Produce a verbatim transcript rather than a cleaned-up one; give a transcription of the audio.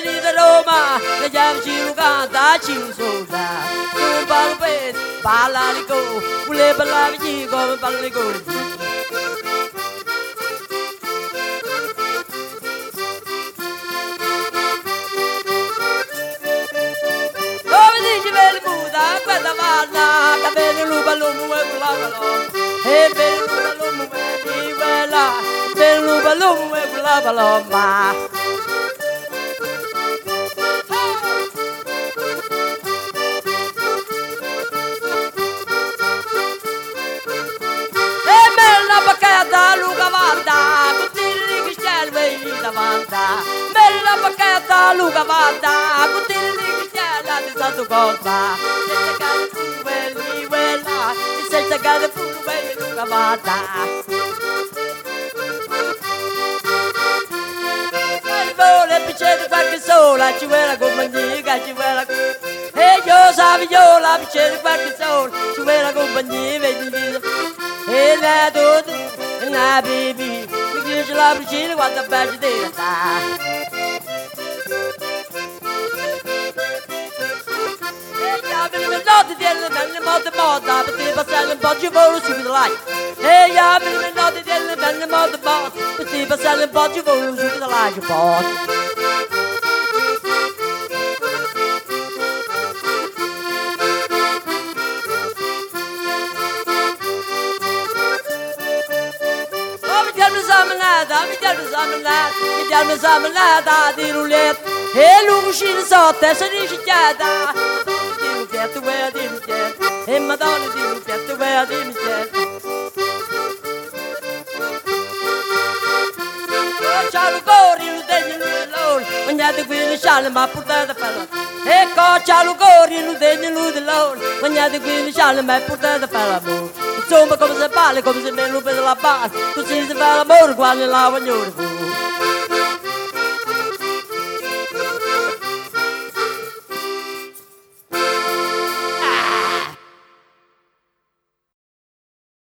di Roma, le chiami ci canta ci sosa. Tu parlo per parla di go, vuole parlare di come parla di go. Quella vanna, capelli lupa lumu e gulavalo, e bello lupa lumu e di quella, bello lupa lumu e gulavalo, ma. E bella bacchetta luca vanda, con tiri di scelve davanti, bella bacchetta luca vanda, con tiri di scelve di santo cosa. Senza gara pure lunga vada. Il volo piccere qualche sola, ci vuole la compagnia, ci vuole la e io saviola, piccere qualche sola, ci vuole la compagnia, vedi e la dote, e la baby, mi dice la piccere quando baci di sta. Nelle molte moda, perché passare un po' di volo subito là. E io mi ricordo delle belle molte moda, perché passare un po' di volo subito là. Oh, mi chiamo Samanata, mi chiamo Samanata, mi chiamo Samanata di roulette. E l'uscita sotto, se dice chiada. Get the way I didn't get, and my daughter didn't get the way I didn't get. Ciao Gori, lo degno lui when you the queen shall my puta the fella. Hey, call ciao Gori, lo degno lui when you the queen shall my puta the fella. Insomma, come se parla, come se me lo per la palla, tu sei se fa l'amore quando la voglio.